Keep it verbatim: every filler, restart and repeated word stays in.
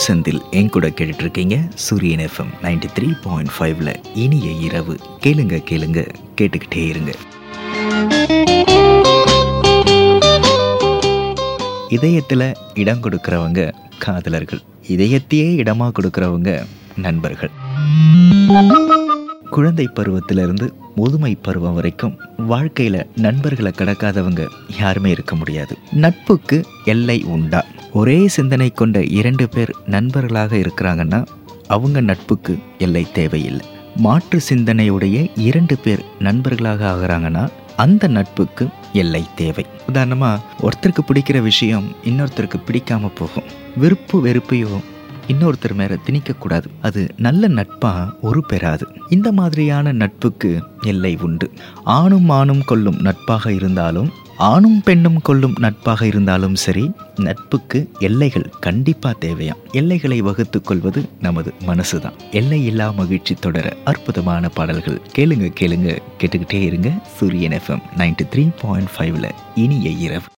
பொன் செந்தில் என் கூட கேட்டுட்டு இருக்கீங்க சூரியன் எஃப்எம் நைன்டி த்ரீ பாயிண்ட் ஃபைவ்ல. இனிய இரவு. கேளுங்க கேளுங்க கேட்டுக்கிட்டே இருங்க. இதயத்தில் இடம் கொடுக்கறவங்க காதலர்கள், இதயத்தையே இடமா கொடுக்கறவங்க நண்பர்கள். குழந்தை பருவத்திலிருந்து முதுமை பருவம் வரைக்கும் வாழ்க்கையில நண்பர்களை கடக்காதவங்க யாருமே இருக்க முடியாது. நட்புக்கு எல்லை உண்டா? ஒரே சிந்தனை கொண்ட இரண்டு பேர் நண்பர்களாக இருக்கிறாங்கன்னா அவங்க நட்புக்கு எல்லை தேவையில்லை. மாற்று சிந்தனையுடைய இரண்டு பேர் நண்பர்களாக ஆகிறாங்கன்னா அந்த நட்புக்கு எல்லை தேவை. உதாரணமா, ஒருத்தருக்கு பிடிக்கிற விஷயம் இன்னொருத்தருக்கு பிடிக்காம போகும். விருப்பு வெறுப்பையும் இன்னொருத்தர் மேல திணிக்கக்கூடாது. அது நல்ல நட்பா ஒரு பெறாது. இந்த மாதிரியான நட்புக்கு எல்லை உண்டு. ஆணும் ஆணும் கொள்ளும் நட்பாக இருந்தாலும் ஆணும் பெண்ணும் கொள்ளும் நட்பாக இருந்தாலும் சரி, நட்புக்கு எல்லைகள் கண்டிப்பா தேவையாம். எல்லைகளை வகுத்து கொள்வது நமது மனசுதான். எல்லை இல்லா மகிழ்ச்சி தொடர அற்புதமான பாடல்கள் கேளுங்க கேளுங்க கேட்டுக்கிட்டே இருங்க. சூரியன் எஃப்எம் நைன்டி த்ரீ பாயிண்ட் ஃபைவ்ல இனிய இரவு.